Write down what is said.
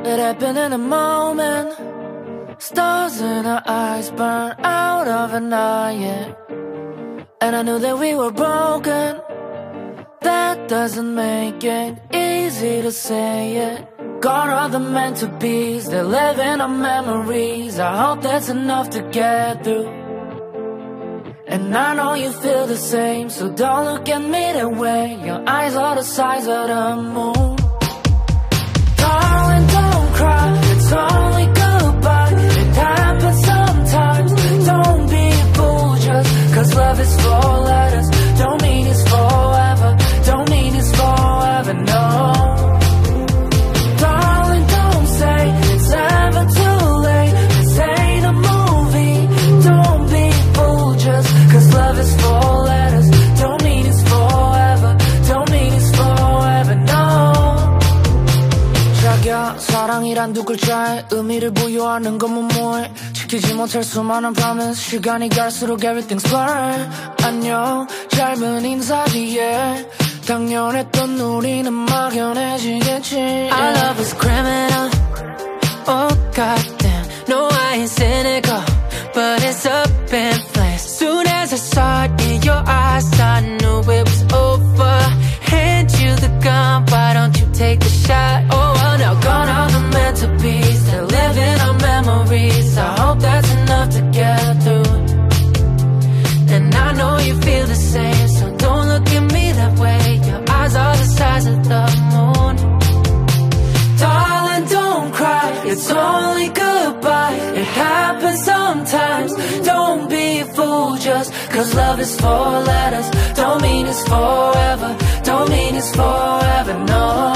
It happened in a moment. Stars in our eyes burn out of an eye, yeah. And I knew that we were broken. That doesn't make it easy to say it. Gone are the meant to be's, they're living on memories. I hope that's enough to get through. And I know you feel the same, so don't look at me that way. Your eyes are the size of the moon. Darling, don't cry, it's only goodbye. It happens sometimes. Don't be a fool just 'cause love is four letters. Don't mean it's forever, don't mean it's forever, no. Darling, don't say it's ever too late. This ain't a movie. Don't be a fool just 'cause love is four letters. Don't mean it's forever, don't mean it's forever, no. 자기야, 사랑이란 두 글자에 의미를 부여하는 것만 뭐해. 지키지 못할 수많은 promise. 시간이 갈수록 everything's blurred. 안녕, 짧은 인사 뒤에 당연했던 우리는 막연해지겠지. Our love is criminal. Oh goddamn, no I ain't cynical, but it's up in flames. Soon as I saw it in your eyes, I knew it was over. Hand you the gun, why don't you take the shot? Oh well, now gone are the meant to be's, they're living on memories. I hope that's enough to get through. And I know you feel the same, so don't look at me that way. Your eyes are the size of the moon. Darling, don't cry, it's only goodbye. It happens sometimes. Don't be a fool just 'cause love is four letters. Don't mean it's forever, don't mean it's forever, no.